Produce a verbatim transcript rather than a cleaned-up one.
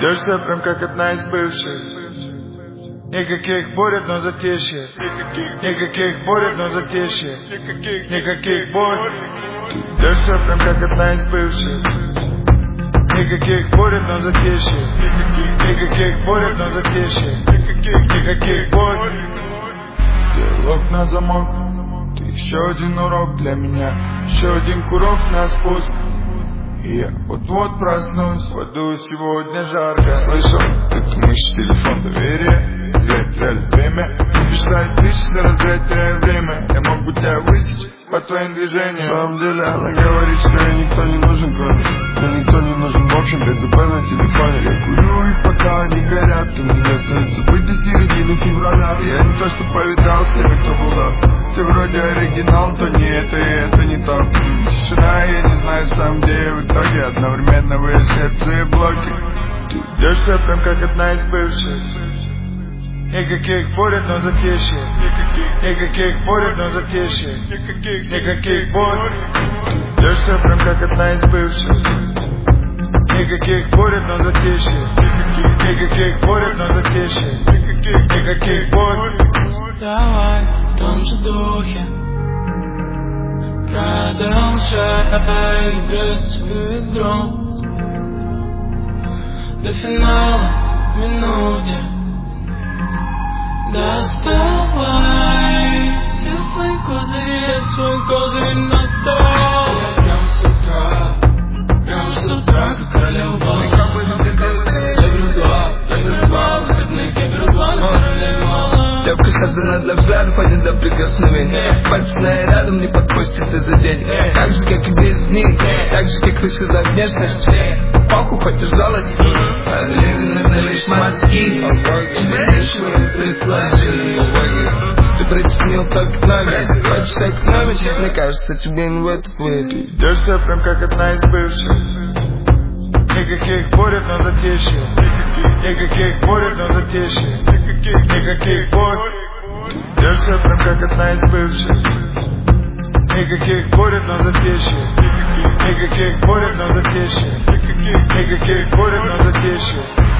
Ведешься прям как одна из бывших. Никаких борет, но затишье. Никаких борет, но затишье. Никаких борет. Ведешься прям как одна из бывших. Никаких борет, но затишье. Никаких борет, но затишье. Никаких борет. Диалог на замок. Ты еще один урок для меня. Еще один курок на спуск. И я вот-вот проснусь, воду сегодня жарко. Слышал, это мышь, телефон, доверие. Зря теряли время. Мечтаю слышать, разрять теряю время. Я мог бы тебя высечь по твоим движениям. На самом деле она говорит, что ей никто не нужен, кроме. Но никто не нужен в общем, без ДЗП на телефоне. Я курю и пока они горят, то мне остается быть до середины февраля. Я не то что повидал с теми, кто был там. Ты вроде оригинал, то не это и это не то. Тишина, я не знаю сам где я в итоге. Одновременно вы сердце и блоки. Ты идешься прям как одна из бывших. Никаких борет, но затишье. Никаких борет, но затишье. Никаких борет. Идешься прям как одна из бывших. Никаких борет, но затишье. Никаких борет, но затишье. Никаких борет. Давай в том же духе продолжай брать ведро до финала в минуте. Доставай все свои козыри, все свои козыри на стол. Я прям с утра, прям с утра, как королева бала. Я беру два, я беру два, выходных, я беру два на королеве мало. Девка создана для взглядов, а не для прикосновений. Пальцы рядом не подпустят из-за денег. Так же, как и без них, так же, как выше за внешность. Палку подержалась, а длинные это лишь мозги. Тебе решила предложить. Ты притеснил так нами, хочешь экономить, мне кажется, тебе не в этот выйти. Идешься прям как одна из бывших. Никаких борет, но затишье. Никаких борет, но затишье. Никаких борет. Идешься прям как одна из бывших. Никаких борет, но затишье. Никаких борет, но затишье. Никаких борет, но затишье.